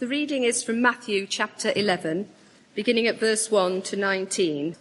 The reading is from Matthew chapter 11, beginning at verse 1 to 19.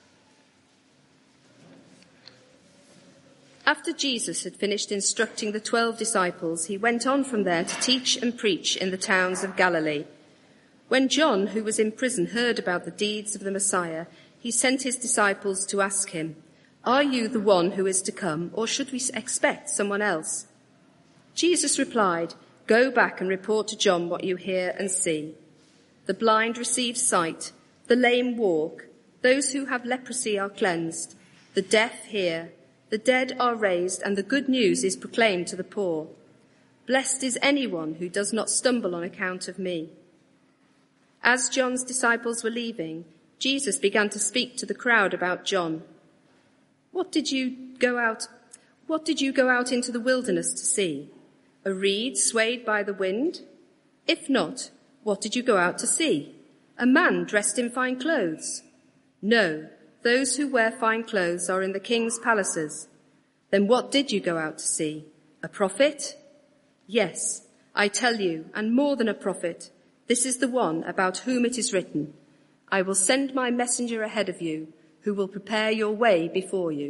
After Jesus had finished instructing the 12 disciples, he went on from there to teach and preach in the towns of Galilee. When John, who was in prison, heard about the deeds of the Messiah, he sent his disciples to ask him, "Are you the one who is to come, or should we expect someone else?" Jesus replied, "Go back and report to John what you hear and see. The blind receive sight, the lame walk, those who have leprosy are cleansed, the deaf hear, the dead are raised, and the good news is proclaimed to the poor. Blessed is anyone who does not stumble on account of me." As John's disciples were leaving, Jesus began to speak to the crowd about John. What did you go out into the wilderness to see? A reed swayed by the wind? If not, what did you go out to see? A man dressed in fine clothes? No, those who wear fine clothes are in the king's palaces. Then what did you go out to see? A prophet? Yes, I tell you, and more than a prophet. This is the one about whom it is written, "I will send my messenger ahead of you, who will prepare your way before you."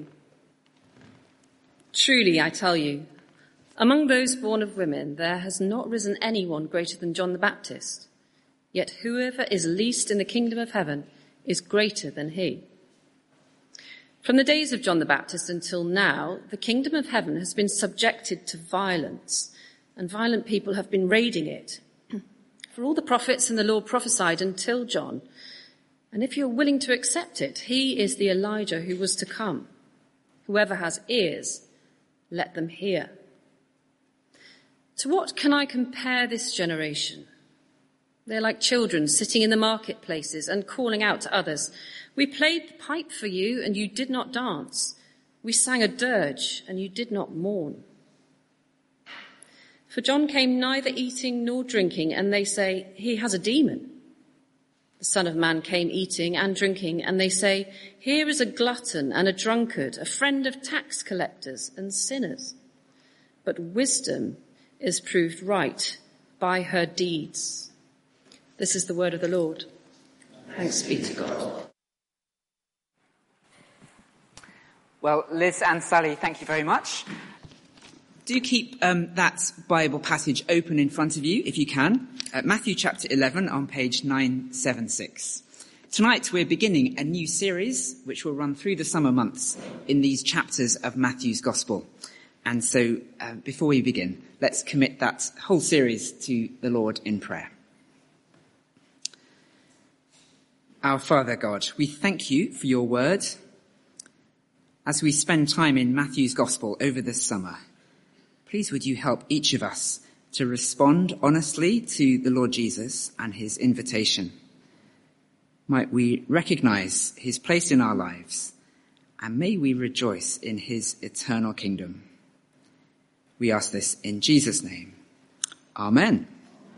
Truly, I tell you, among those born of women, there has not risen anyone greater than John the Baptist. Yet whoever is least in the kingdom of heaven is greater than he. From the days of John the Baptist until now, the kingdom of heaven has been subjected to violence, and violent people have been raiding it. For all the prophets and the law prophesied until John, and if you're willing to accept it, he is the Elijah who was to come. Whoever has ears, let them hear. To what can I compare this generation? They're like children sitting in the marketplaces and calling out to others, "We played the pipe for you and you did not dance. We sang a dirge and you did not mourn." For John came neither eating nor drinking, and they say, "He has a demon." The Son of Man came eating and drinking, and they say, "Here is a glutton and a drunkard, a friend of tax collectors and sinners." But wisdom is proved right by her deeds. This is the word of the Lord. Thanks be to God. Well, Liz and Sally, thank you very much. Do keep that Bible passage open in front of you, if you can. Matthew chapter 11 on page 976. Tonight we're beginning a new series which will run through the summer months in these chapters of Matthew's Gospel. And so before we begin, let's commit that whole series to the Lord in prayer. Our Father God, we thank you for your word as we spend time in Matthew's Gospel over this summer. Please would you help each of us to respond honestly to the Lord Jesus and his invitation. Might we recognize his place in our lives, and may we rejoice in his eternal kingdom. We ask this in Jesus' name. Amen.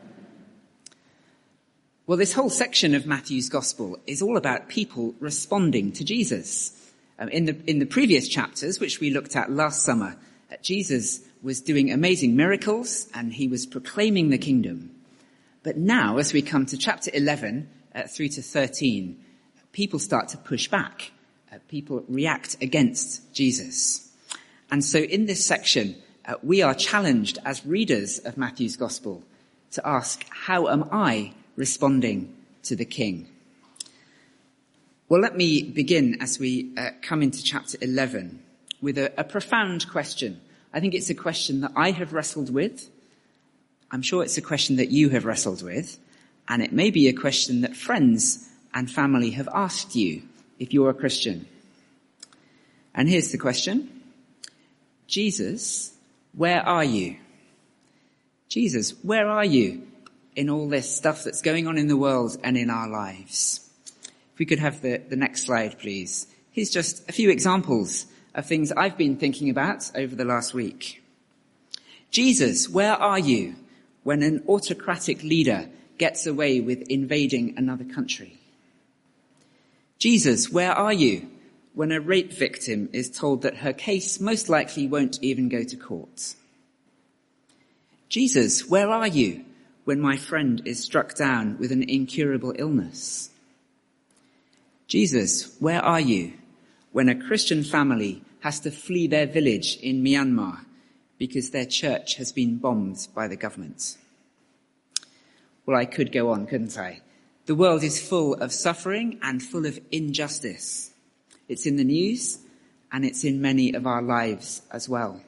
Well, this whole section of Matthew's Gospel is all about people responding to Jesus. In the previous chapters, which we looked at last summer, Jesus was doing amazing miracles and he was proclaiming the kingdom. But now, as we come to chapter 11 through to 13, people start to push back. People react against Jesus. And so in this section, we are challenged as readers of Matthew's Gospel to ask, how am I responding to the King? Well, let me begin as we come into chapter 11 with a profound question. I think it's a question that I have wrestled with. I'm sure it's a question that you have wrestled with. And it may be a question that friends and family have asked you if you're a Christian. And here's the question. Jesus, where are you? Jesus, where are you in all this stuff that's going on in the world and in our lives? If we could have the next slide, please. Here's just a few examples of things I've been thinking about over the last week. Jesus, where are you when an autocratic leader gets away with invading another country? Jesus, where are you when a rape victim is told that her case most likely won't even go to court? Jesus, where are you when my friend is struck down with an incurable illness? Jesus, where are you when a Christian family has to flee their village in Myanmar because their church has been bombed by the government? Well, I could go on, couldn't I? The world is full of suffering and full of injustice. It's in the news and it's in many of our lives as well.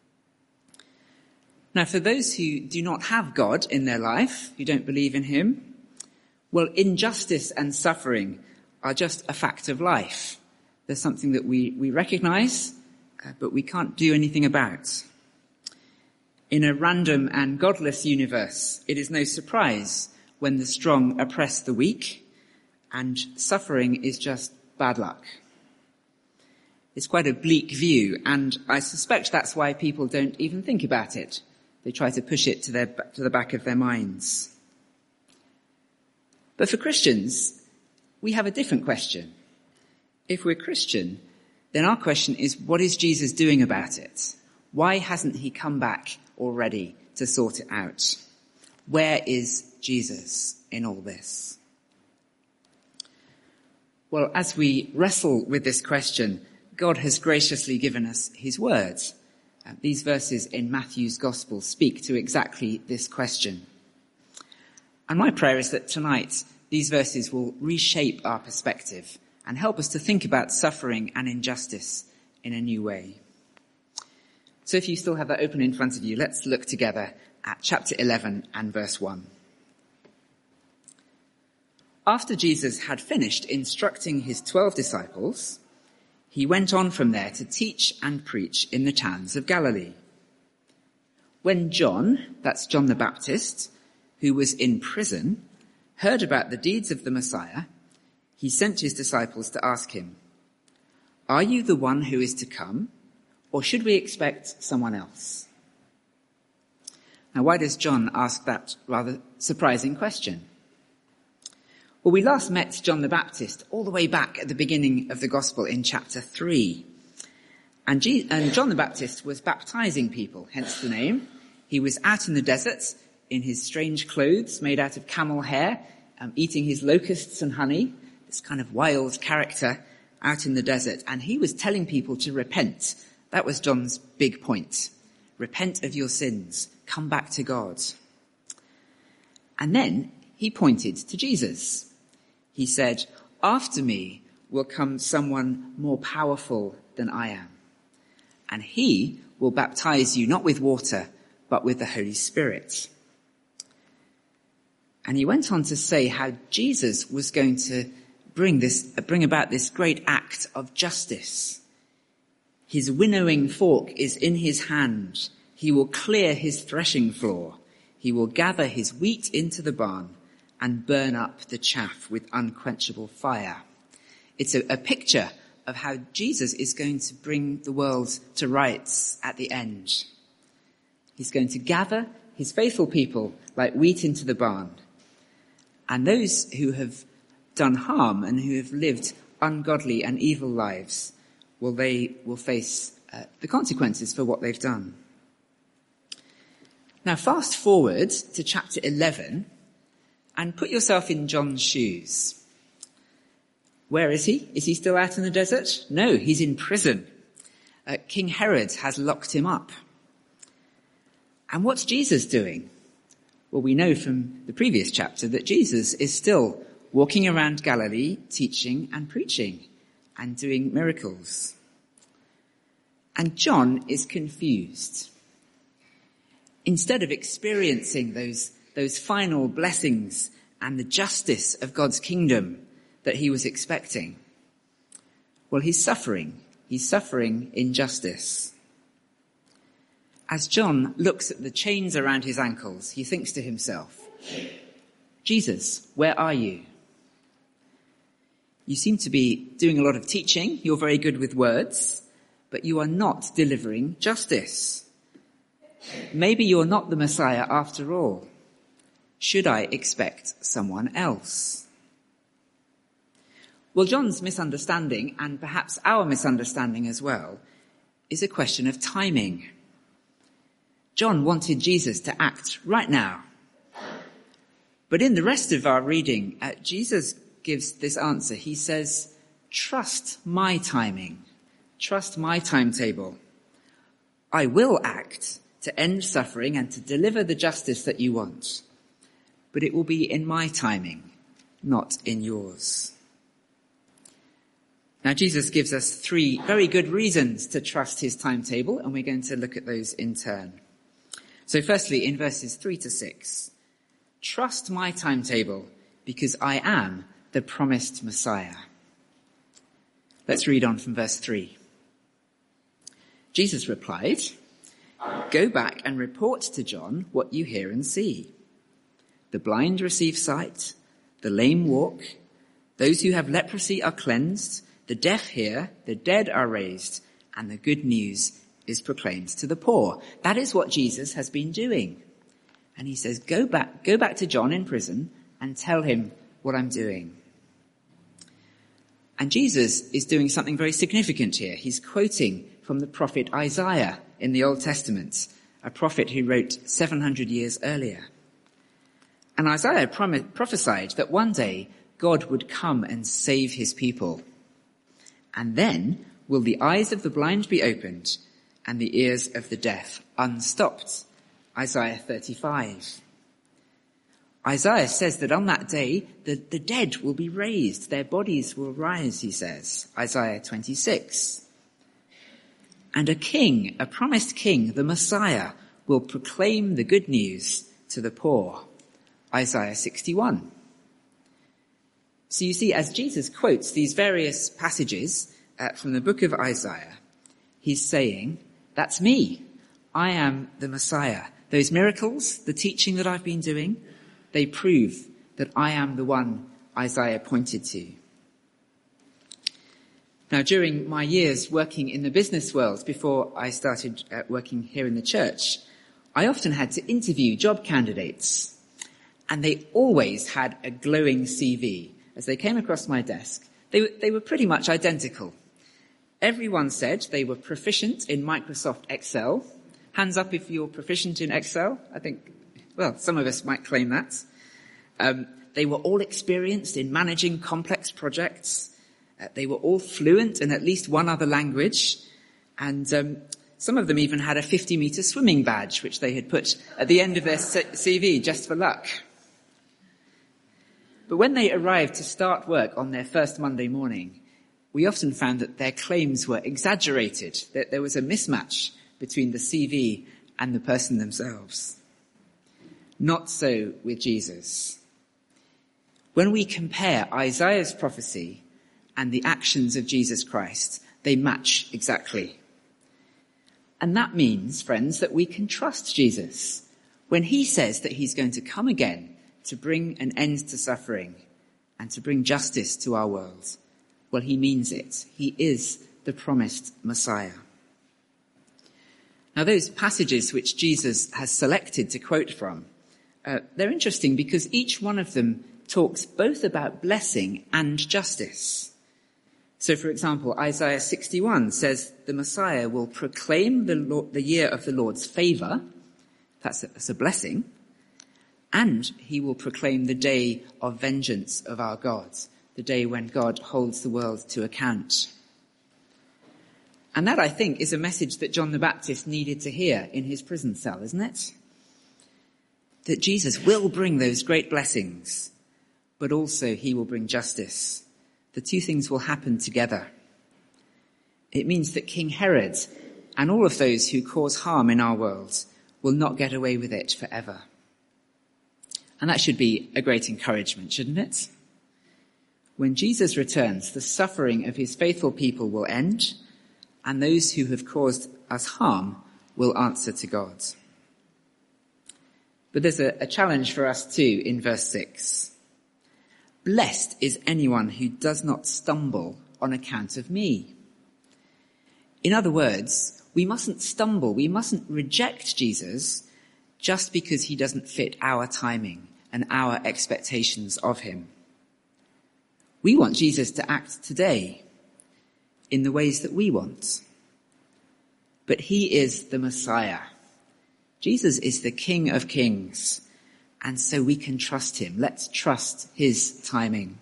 Now, for those who do not have God in their life, who don't believe in him, well, injustice and suffering are just a fact of life. They're something that we recognize, but we can't do anything about. In a random and godless universe, it is no surprise when the strong oppress the weak, and suffering is just bad luck. It's quite a bleak view, and I suspect that's why people don't even think about it. They try to push it to the back of their minds. But for Christians, we have a different question. If we're Christian, then our question is, what is Jesus doing about it? Why hasn't he come back already to sort it out? Where is Jesus in all this? Well, as we wrestle with this question, God has graciously given us his word. These verses in Matthew's Gospel speak to exactly this question. And my prayer is that tonight these verses will reshape our perspective and help us to think about suffering and injustice in a new way. So if you still have that open in front of you, let's look together at chapter 11 and verse 1. After Jesus had finished instructing his 12 disciples, he went on from there to teach and preach in the towns of Galilee. When John, that's John the Baptist, who was in prison, heard about the deeds of the Messiah, he sent his disciples to ask him, "Are you the one who is to come, or should we expect someone else?" Now, why does John ask that rather surprising question? Well, we last met John the Baptist all the way back at the beginning of the Gospel in chapter 3. And John the Baptist was baptizing people, hence the name. He was out in the desert in his strange clothes made out of camel hair, eating his locusts and honey, this kind of wild character out in the desert. And he was telling people to repent. That was John's big point. Repent of your sins. Come back to God. And then he pointed to Jesus. He said, "After me will come someone more powerful than I am. And he will baptize you not with water, but with the Holy Spirit." And he went on to say how Jesus was going to bring about this great act of justice. His winnowing fork is in his hand. He will clear his threshing floor. He will gather his wheat into the barn and burn up the chaff with unquenchable fire. It's a picture of how Jesus is going to bring the world to rights at the end. He's going to gather his faithful people like wheat into the barn. And those who have done harm and who have lived ungodly and evil lives, well, they will face the consequences for what they've done. Now, fast forward to chapter 11 and put yourself in John's shoes. Where is he? Is he still out in the desert? No, he's in prison. King Herod has locked him up. And what's Jesus doing? Well, we know from the previous chapter that Jesus is still walking around Galilee, teaching and preaching and doing miracles. And John is confused. Instead of experiencing those final blessings and the justice of God's kingdom that he was expecting, well, he's suffering. He's suffering injustice. As John looks at the chains around his ankles, he thinks to himself, "Jesus, where are you? You seem to be doing a lot of teaching. You're very good with words, but you are not delivering justice. Maybe you're not the Messiah after all. Should I expect someone else?" Well, John's misunderstanding, and perhaps our misunderstanding as well, is a question of timing. John wanted Jesus to act right now. But in the rest of our reading, Jesus gives this answer. He says, trust my timing, trust my timetable. I will act to end suffering and to deliver the justice that you want, but it will be in my timing, not in yours. Now, Jesus gives us 3 very good reasons to trust his timetable, and we're going to look at those in turn. So firstly, in verses 3 to 6, trust my timetable because I am the promised Messiah. Let's read on from verse 3. Jesus replied, go back and report to John what you hear and see. The blind receive sight, the lame walk, those who have leprosy are cleansed, the deaf hear, the dead are raised, and the good news is proclaimed to the poor. That is what Jesus has been doing. And he says, go back to John in prison and tell him what I'm doing. And Jesus is doing something very significant here. He's quoting from the prophet Isaiah in the Old Testament, a prophet who wrote 700 years earlier. And Isaiah prophesied that one day God would come and save his people. And then will the eyes of the blind be opened and the ears of the deaf unstopped. Isaiah 35. Isaiah says that on that day, the dead will be raised, their bodies will rise, he says. Isaiah 26. And a king, a promised king, the Messiah, will proclaim the good news to the poor. Isaiah 61. So you see, as Jesus quotes these various passages from the book of Isaiah, he's saying, that's me. I am the Messiah. Those miracles, the teaching that I've been doing, they prove that I am the one Isaiah pointed to. Now, during my years working in the business world before I started working here in the church, I often had to interview job candidates, and they always had a glowing CV. As they came across my desk, they were pretty much identical. Everyone said they were proficient in Microsoft Excel. Hands up if you're proficient in Excel. I think, well, some of us might claim that. They were all experienced in managing complex projects. They were all fluent in at least one other language. And some of them even had a 50-meter swimming badge, which they had put at the end of their CV just for luck. But when they arrived to start work on their first Monday morning, we often found that their claims were exaggerated, that there was a mismatch between the CV and the person themselves. Not so with Jesus. When we compare Isaiah's prophecy and the actions of Jesus Christ, they match exactly. And that means, friends, that we can trust Jesus when he says that he's going to come again to bring an end to suffering and to bring justice to our world. Well, he means it. He is the promised Messiah. Now, those passages which Jesus has selected to quote from, they're interesting because each one of them talks both about blessing and justice. So, for example, Isaiah 61 says the Messiah will proclaim the year of the Lord's favour. That's a blessing. And he will proclaim the day of vengeance of our God, the day when God holds the world to account. And that, I think, is a message that John the Baptist needed to hear in his prison cell, isn't it? That Jesus will bring those great blessings, but also he will bring justice. The two things will happen together. It means that King Herod and all of those who cause harm in our world will not get away with it forever. And that should be a great encouragement, shouldn't it? When Jesus returns, the suffering of his faithful people will end, and those who have caused us harm will answer to God. But there's a challenge for us too in verse 6. Blessed is anyone who does not stumble on account of me. In other words, we mustn't stumble, we mustn't reject Jesus just because he doesn't fit our timing and our expectations of him. We want Jesus to act today in the ways that we want. But he is the Messiah. Jesus is the King of Kings, and so we can trust him. Let's trust his timing.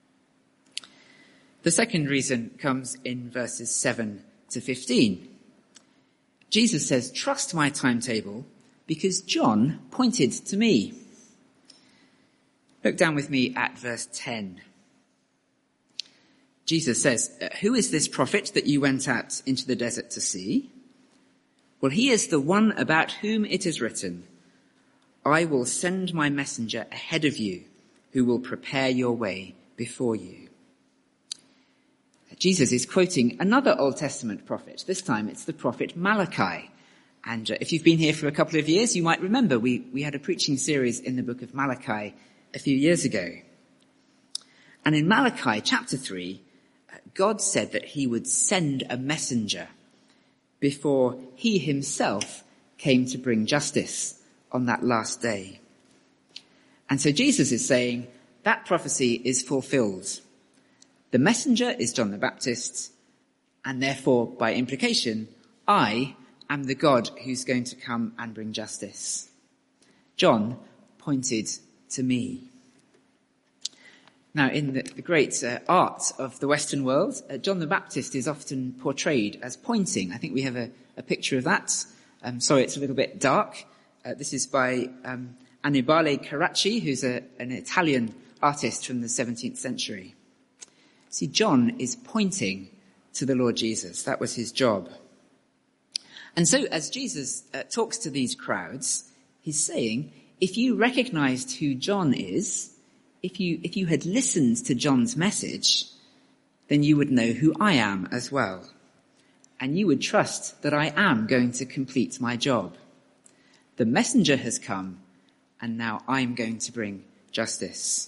The second reason comes in verses 7 to 15. Jesus says, trust my timetable because John pointed to me. Look down with me at verse 10. Jesus says, who is this prophet that you went out into the desert to see? Well, he is the one about whom it is written, I will send my messenger ahead of you who will prepare your way before you. Jesus is quoting another Old Testament prophet. This time it's the prophet Malachi. And if you've been here for a couple of years, you might remember we had a preaching series in the book of Malachi a few years ago. And in Malachi chapter 3, God said that he would send a messenger before he himself came to bring justice on that last day. And so Jesus is saying that prophecy is fulfilled. The messenger is John the Baptist, and therefore, by implication, I am the God who's going to come and bring justice. John pointed to me. Now, in the great art of the Western world, John the Baptist is often portrayed as pointing. I think we have a picture of that. Sorry, it's a little bit dark. This is by Annibale Carracci, who's an Italian artist from the 17th century. See, John is pointing to the Lord Jesus. That was his job. And so as Jesus talks to these crowds, he's saying, if you recognized who John is, if you had listened to John's message, then you would know who I am as well. And you would trust that I am going to complete my job. The messenger has come, and now I'm going to bring justice.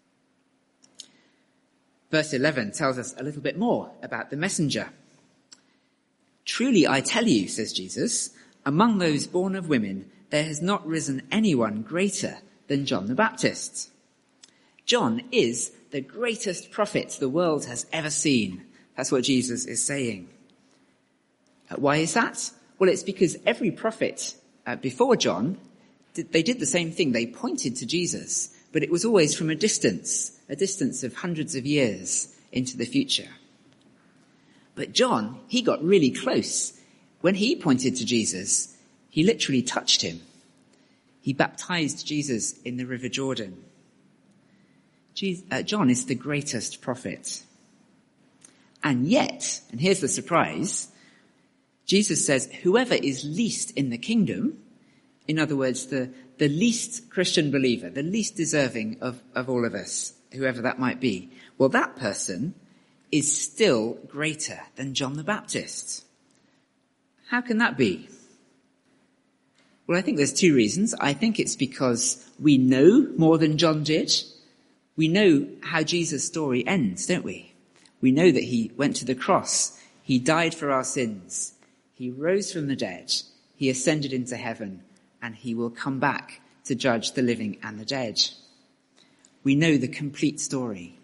Verse 11 tells us a little bit more about the messenger. Truly I tell you, says Jesus, among those born of women, there has not risen anyone greater than John the Baptist. John is the greatest prophet the world has ever seen. That's what Jesus is saying. Why is that? Well, it's because every prophet before John, they did the same thing. They pointed to Jesus, but it was always from a distance of hundreds of years into the future. But John, he got really close. When he pointed to Jesus, he literally touched him. He baptized Jesus in the River Jordan. John is the greatest prophet. And yet, and here's the surprise, Jesus says, whoever is least in the kingdom, in other words, the least Christian believer, the least deserving of all of us, whoever that might be, well, that person is still greater than John the Baptist. How can that be? Well, I think there's two reasons. I think it's because we know more than John did. We know how Jesus' story ends, don't we? We know that he went to the cross. He died for our sins. He rose from the dead. He ascended into heaven, and he will come back to judge the living and the dead. We know the complete story.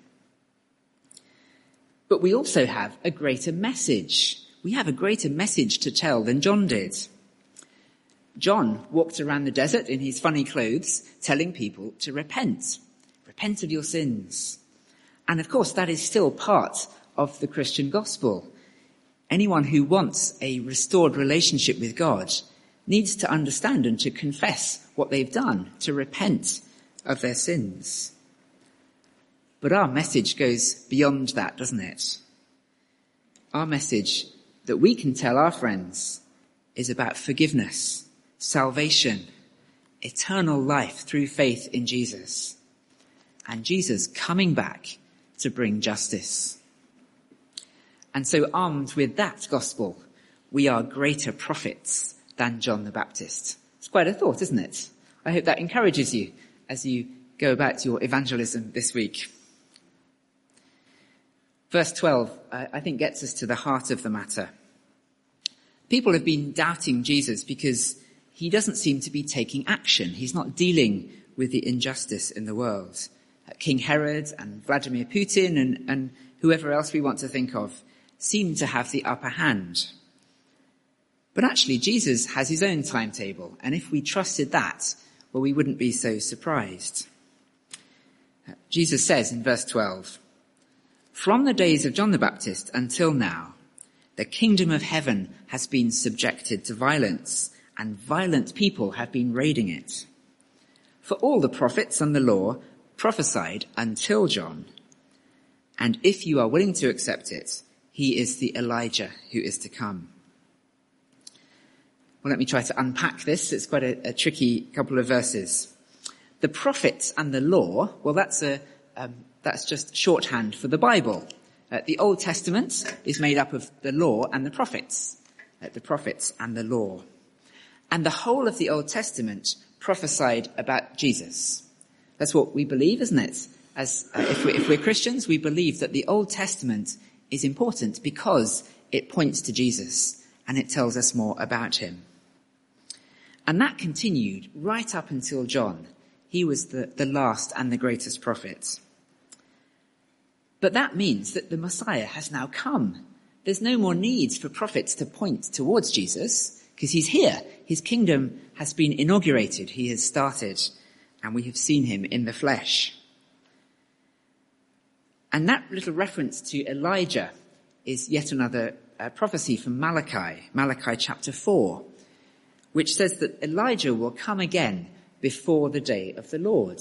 But we also have a greater message. We have a greater message to tell than John did. John walked around the desert in his funny clothes, telling people to repent. Repent of your sins. And of course, that is still part of the Christian gospel. Anyone who wants a restored relationship with God needs to understand and to confess what they've done, to repent of their sins. But our message goes beyond that, doesn't it? Our message that we can tell our friends is about forgiveness, salvation, eternal life through faith in Jesus, and Jesus coming back to bring justice. And so armed with that gospel, we are greater prophets than John the Baptist. It's quite a thought, isn't it? I hope that encourages you as you go about your evangelism this week. Verse 12, I think, gets us to the heart of the matter. People have been doubting Jesus because he doesn't seem to be taking action. He's not dealing with the injustice in the world. King Herod and Vladimir Putin and whoever else we want to think of seem to have the upper hand. But actually, Jesus has his own timetable, and if we trusted that, well, we wouldn't be so surprised. Jesus says in verse 12, "From the days of John the Baptist until now, the kingdom of heaven has been subjected to violence, and violent people have been raiding it. For all the prophets and the law prophesied until John. And if you are willing to accept it, he is the Elijah who is to come." Well, let me try to unpack this. It's quite a tricky couple of verses. The prophets and the law, well, that's just shorthand for the Bible. The Old Testament is made up of the law and the prophets and the law. And the whole of the Old Testament prophesied about Jesus. That's what we believe, isn't it? If we're Christians, we believe that the Old Testament is important because it points to Jesus and it tells us more about him. And that continued right up until John. He was the last and the greatest prophet. But that means that the Messiah has now come. There's no more need for prophets to point towards Jesus because he's here. His kingdom has been inaugurated. He has started, and we have seen him in the flesh. And that little reference to Elijah is yet another prophecy from Malachi chapter 4, which says that Elijah will come again before the day of the Lord.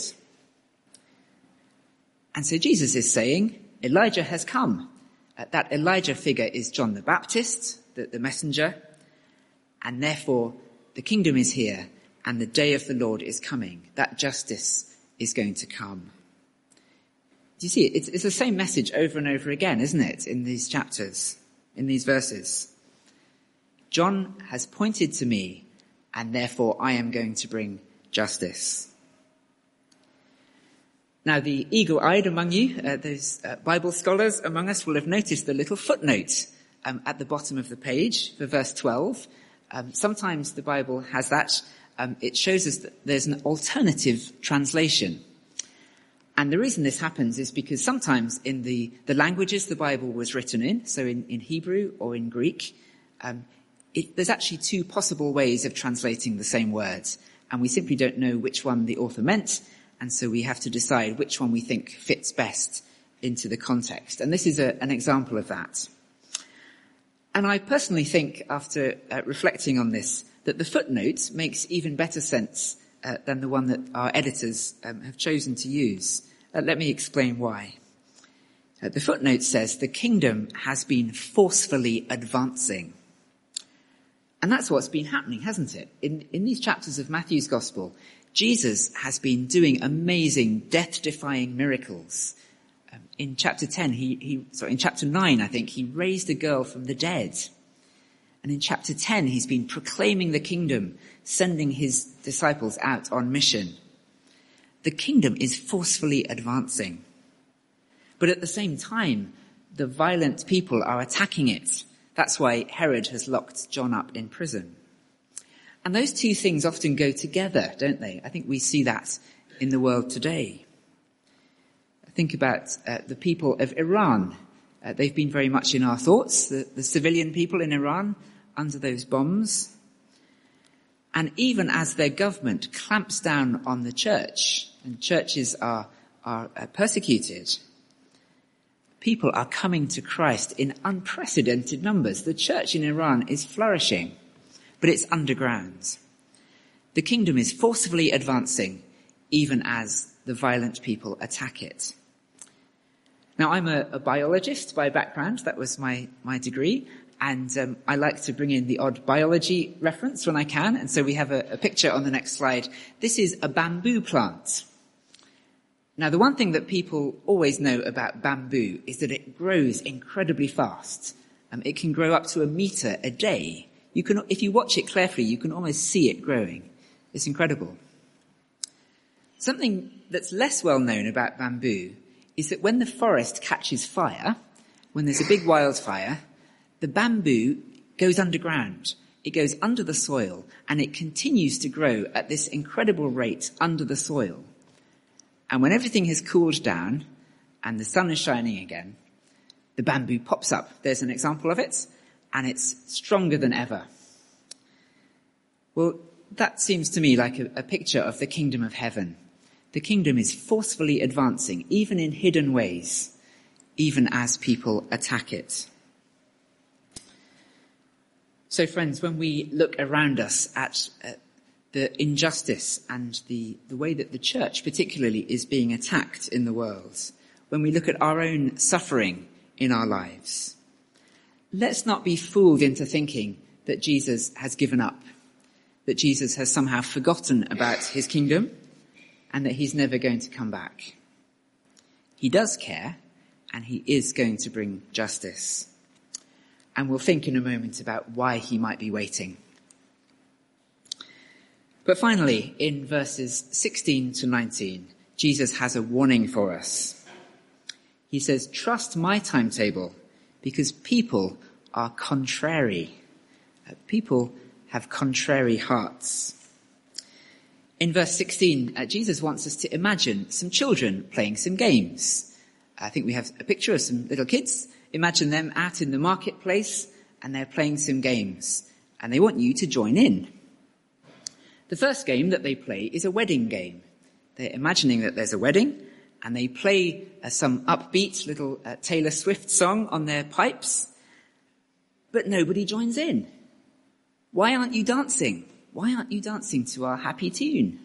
And so Jesus is saying, Elijah has come. That Elijah figure is John the Baptist, the messenger, and therefore the kingdom is here and the day of the Lord is coming. That justice is going to come. Do you see it? It's the same message over and over again, isn't it, in these chapters, in these verses? John has pointed to me, and therefore I am going to bring justice. Now, the eagle-eyed among you, those Bible scholars among us, will have noticed the little footnote at the bottom of the page for verse 12. Sometimes the Bible has that. It shows us that there's an alternative translation. And the reason this happens is because sometimes in the languages the Bible was written in, so in Hebrew or in Greek, there's actually two possible ways of translating the same words. And we simply don't know which one the author meant. And so we have to decide which one we think fits best into the context. And this is an example of that. And I personally think, after reflecting on this, that the footnote makes even better sense than the one that our editors have chosen to use. Let me explain why. The footnote says the kingdom has been forcefully advancing. And that's what's been happening, hasn't it? In these chapters of Matthew's Gospel, Jesus has been doing amazing, death-defying miracles. In chapter 10, in chapter 9, I think, he raised a girl from the dead. And in chapter 10, he's been proclaiming the kingdom, sending his disciples out on mission. The kingdom is forcefully advancing. But at the same time, the violent people are attacking it. That's why Herod has locked John up in prison. And those two things often go together, don't they? I think we see that in the world today. Think about the people of Iran. They've been very much in our thoughts, the civilian people in Iran under those bombs. And even as their government clamps down on the church, and churches are persecuted, people are coming to Christ in unprecedented numbers. The church in Iran is flourishing, but it's underground. The kingdom is forcibly advancing, even as the violent people attack it. Now, I'm a biologist by background. That was my degree. And I like to bring in the odd biology reference when I can. And so we have a picture on the next slide. This is a bamboo plant. Now, the one thing that people always know about bamboo is that it grows incredibly fast. It can grow up to 1 meter a day. If you watch it carefully, you can almost see it growing. It's incredible. Something that's less well known about bamboo is that when the forest catches fire, when there's a big wildfire, the bamboo goes underground. It goes under the soil, and it continues to grow at this incredible rate under the soil. And when everything has cooled down and the sun is shining again, the bamboo pops up. There's an example of it, and it's stronger than ever. Well, That seems to me like a picture of the kingdom of heaven. The kingdom is forcefully advancing, even in hidden ways, even as people attack it. So friends, when we look around us at the injustice and the way that the church particularly is being attacked in the world, when we look at our own suffering in our lives, let's not be fooled into thinking that Jesus has given up, that Jesus has somehow forgotten about his kingdom and that he's never going to come back. He does care, and he is going to bring justice. And we'll think in a moment about why he might be waiting. But finally, in verses 16 to 19, Jesus has a warning for us. He says, "Trust my timetable, because people are contrary." People have contrary hearts. In verse 16, Jesus wants us to imagine some children playing some games. I think we have a picture of some little kids. Imagine them out in the marketplace and they're playing some games and they want you to join in. The first game that they play is a wedding game. They're imagining that there's a wedding and they play some upbeat little Taylor Swift song on their pipes, but nobody joins in. Why aren't you dancing? Why aren't you dancing to our happy tune?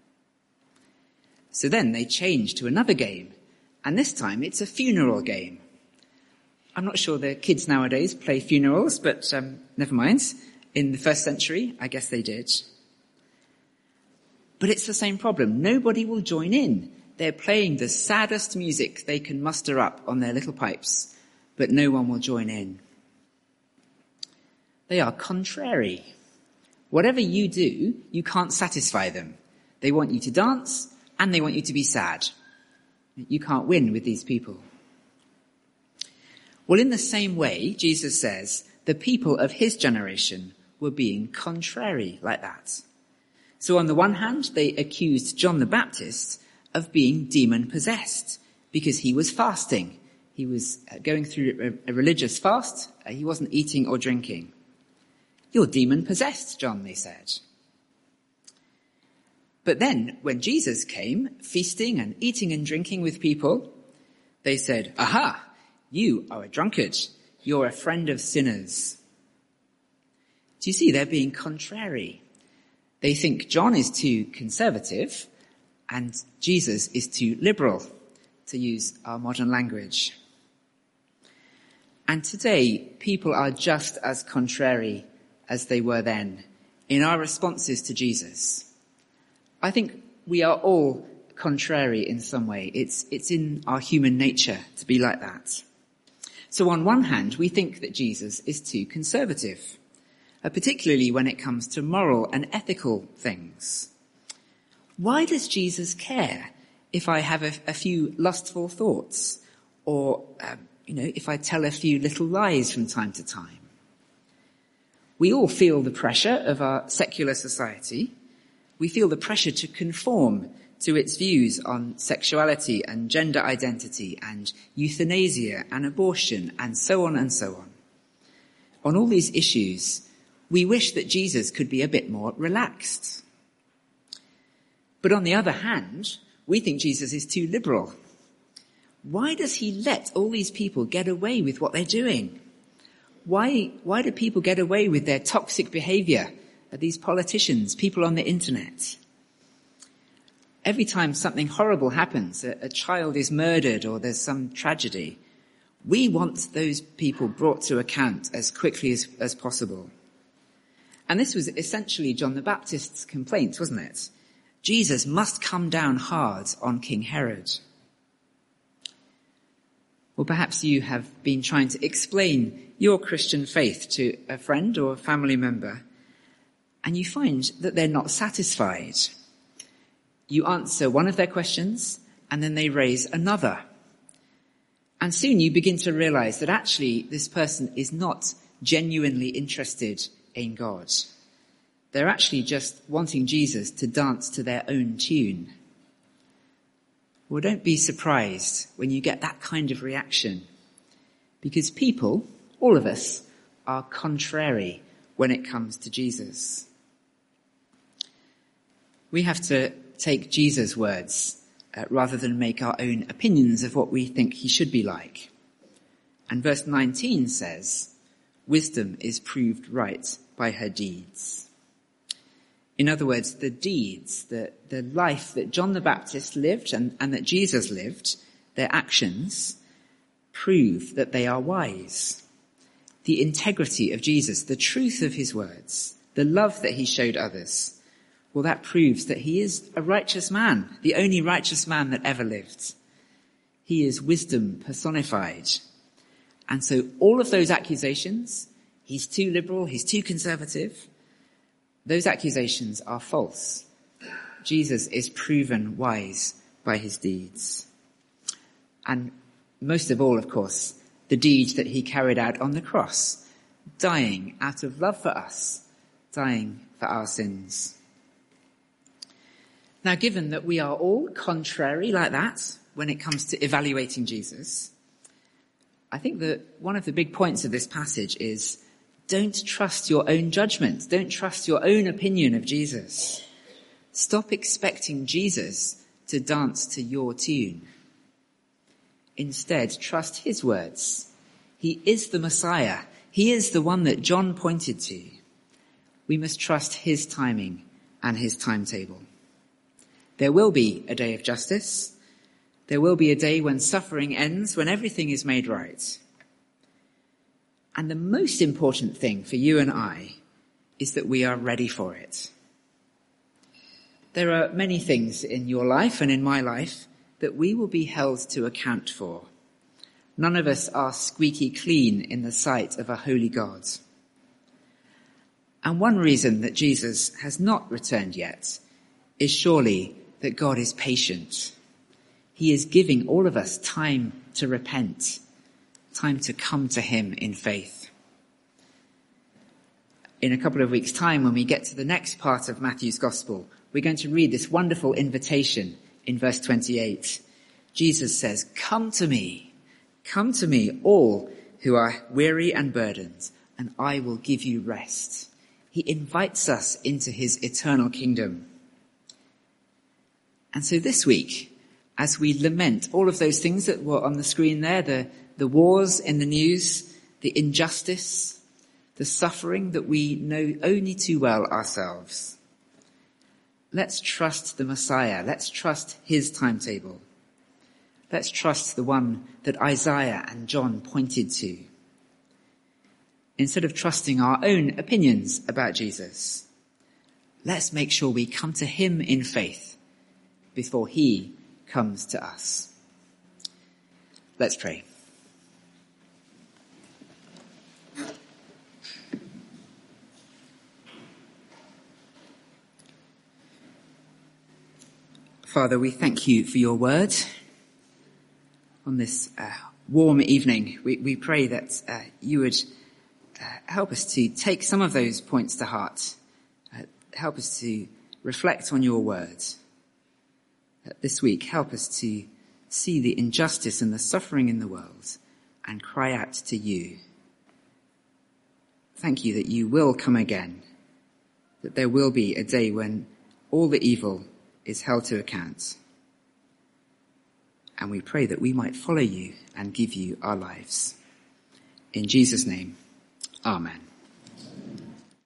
So then they change to another game, and this time it's a funeral game. I'm not sure the kids nowadays play funerals, but never mind. In the first century, I guess they did. But it's the same problem. Nobody will join in. They're playing the saddest music they can muster up on their little pipes, but no one will join in. They are contrary. Whatever you do, you can't satisfy them. They want you to dance and they want you to be sad. You can't win with these people. Well, in the same way, Jesus says, the people of his generation were being contrary like that. So on the one hand, they accused John the Baptist of being demon-possessed because he was fasting. He was going through a religious fast. He wasn't eating or drinking. "You're demon-possessed, John," they said. But then, when Jesus came, feasting and eating and drinking with people, they said, "Aha, you are a drunkard. You're a friend of sinners." Do you see, they're being contrary. They think John is too conservative and Jesus is too liberal, to use our modern language. And today, people are just as contrary as they were then in our responses to Jesus. I think we are all contrary in some way. It's in our human nature to be like that. So on one hand, we think that Jesus is too conservative, particularly when it comes to moral and ethical things. Why does Jesus care if I have a few lustful thoughts or, if I tell a few little lies from time to time? We all feel the pressure of our secular society. We feel the pressure to conform to its views on sexuality and gender identity and euthanasia and abortion and so on and so on. On all these issues, we wish that Jesus could be a bit more relaxed. But on the other hand, we think Jesus is too liberal. Why does he let all these people get away with what they're doing? Why do people get away with their toxic behavior? These politicians, people on the internet. Every time something horrible happens, a child is murdered or there's some tragedy, we want those people brought to account as quickly as possible. And this was essentially John the Baptist's complaint, wasn't it? Jesus must come down hard on King Herod. Or perhaps you have been trying to explain your Christian faith to a friend or a family member, and you find that they're not satisfied. You answer one of their questions, and then they raise another. And soon you begin to realize that actually this person is not genuinely interested in God. They're actually just wanting Jesus to dance to their own tune. Well, don't be surprised when you get that kind of reaction, because people, all of us, are contrary when it comes to Jesus. We have to take Jesus' words rather than make our own opinions of what we think he should be like. And verse 19 says, wisdom is proved right by her deeds. In other words, the deeds, the life that John the Baptist lived and that Jesus lived, their actions, prove that they are wise. The integrity of Jesus, the truth of his words, the love that he showed others, well, that proves that he is a righteous man, the only righteous man that ever lived. He is wisdom personified. And so all of those accusations, he's too liberal, he's too conservative, those accusations are false. Jesus is proven wise by his deeds. And most of all, of course, the deed that he carried out on the cross, dying out of love for us, dying for our sins. Now, given that we are all contrary like that when it comes to evaluating Jesus, I think that one of the big points of this passage is don't trust your own judgment. Don't trust your own opinion of Jesus. Stop expecting Jesus to dance to your tune. Instead, trust his words. He is the Messiah. He is the one that John pointed to. We must trust his timing and his timetable. There will be a day of justice. There will be a day when suffering ends, when everything is made right. And the most important thing for you and I is that we are ready for it. There are many things in your life and in my life that we will be held to account for. None of us are squeaky clean in the sight of a holy God. And one reason that Jesus has not returned yet is surely that God is patient. He is giving all of us time to repent, time to come to him in faith. In a couple of weeks' time, when we get to the next part of Matthew's Gospel, we're going to read this wonderful invitation in verse 28. Jesus says, come to me, all who are weary and burdened, and I will give you rest. He invites us into his eternal kingdom. And so this week, as we lament all of those things that were on the screen there, the wars in the news, the injustice, the suffering that we know only too well ourselves, let's trust the Messiah. Let's trust his timetable. Let's trust the one that Isaiah and John pointed to. Instead of trusting our own opinions about Jesus, let's make sure we come to him in faith before he comes to us. Let's pray. Father, we thank you for your word on this warm evening. We pray that you would help us to take some of those points to heart. Help us to reflect on your words. This week, help us to see the injustice and the suffering in the world and cry out to you. Thank you that you will come again, that there will be a day when all the evil is held to account. And we pray that we might follow you and give you our lives. In Jesus' name, amen.